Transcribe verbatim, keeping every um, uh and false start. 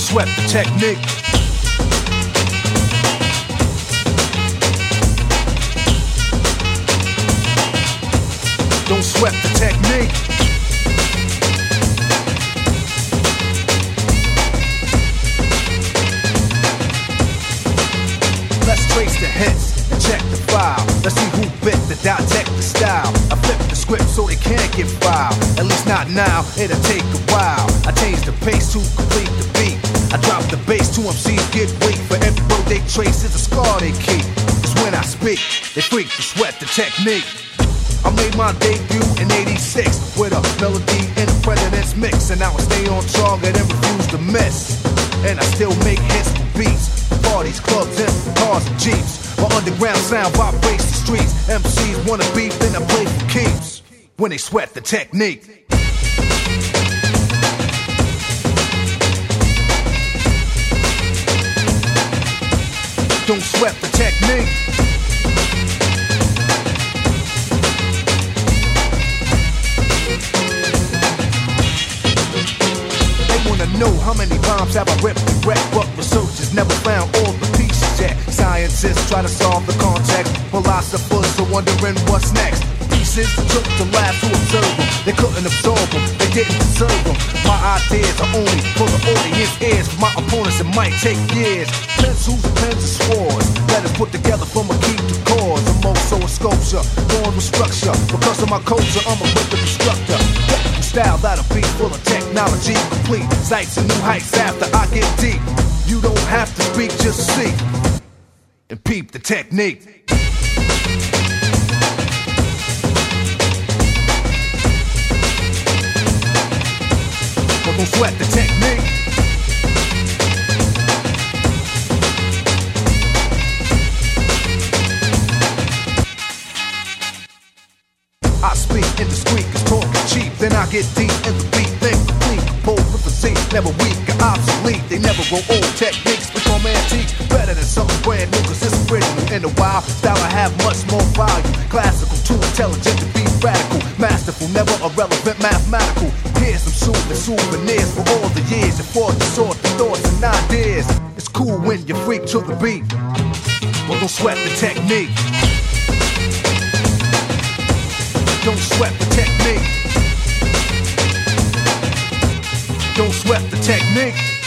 sweat the technique. Don't sweat the technique. Let's trace the hits and check the file. Let's see who bit the dissect the style. I flip the script so they can't get filed. At least not now, it'll take a while. I change the pace to complete the beat. I drop the bass to M Cs get weak. For every word they trace is a scar they keep. It's when I speak, they freak to sweat the technique. I made my debut in eighty-six with a melody in the President's mix, and now I stay on target and refuse to miss. And I still make hits for beats, parties, clubs, and cars and jeeps. My underground sound vibrates the streets. M Cs wanna beef, then I play for keeps. When they sweat the technique. Don't sweat the technique. Know how many bombs have I ripped and wrecked, but researchers never found all the pieces yet. Scientists try to solve the context, philosophers are wondering what's next. Pieces took to labs to observe them, they couldn't absorb them, they didn't deserve them. My ideas are only for the audience ears, for my opponents it might take years. Pencils, pens, and swords, letters put together from a key to chords. I'm also a sculpture, born with structure. Because of my culture, I'm a wicked instructor. Style that'll be full of technology, complete sights and new heights after I get deep. You don't have to speak, just see and peep the technique. But don't sweat the technique. I speak indiscreet, cause talking cheap. Then I get deep in the beat, think complete. Composed with a Z, never weak or obsolete. They never grow old, techniques become antiques. Better than something brand new, cause it's original. In a while, style I have much more value. Classical, too intelligent to be radical. Masterful, never irrelevant, mathematical. Here's some soothing souvenirs for all the years. And for the sort the thoughts and ideas. It's cool when you freak to the beat. Well, don't sweat the technique. Don't sweat the technique. Don't sweat the technique.